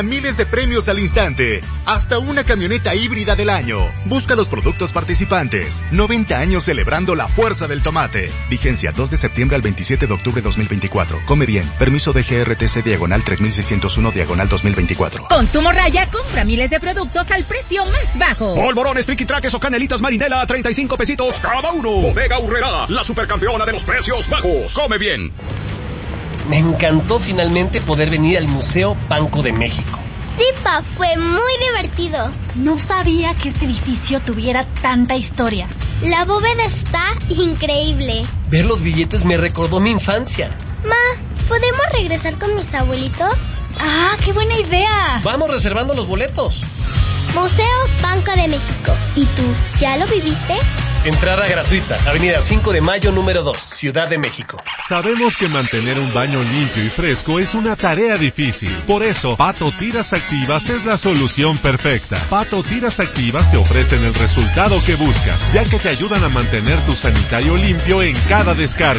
Miles de premios al instante, hasta una camioneta híbrida del año. Busca los productos participantes. 90 años celebrando la fuerza del tomate. Vigencia 2 de septiembre al 27 de octubre 2024. Come bien. Permiso de GRTC diagonal 3601 diagonal 2024. Consumo Raya compra miles de productos al precio más bajo. Polvorones, Triqui Traques o canelitas Marinela a 35 pesitos cada uno. Bodega Aurrerá, la supercampeona de los precios bajos. Come bien. Me encantó finalmente poder venir al Museo Banco de México. Sí, Pa, fue muy divertido. No sabía que este edificio tuviera tanta historia. La bóveda está increíble. Ver los billetes me recordó mi infancia. Ma, ¿podemos regresar con mis abuelitos? ¡Ah, qué buena idea! Vamos reservando los boletos. Museo Banco de México. ¿Y tú, ya lo viviste? Entrada gratuita, Avenida 5 de Mayo, número 2, Ciudad de México. Sabemos que mantener un baño limpio y fresco es una tarea difícil. Por eso, Pato Tiras Activas es la solución perfecta. Pato Tiras Activas te ofrecen el resultado que buscas, ya que te ayudan a mantener tu sanitario limpio en cada descarga.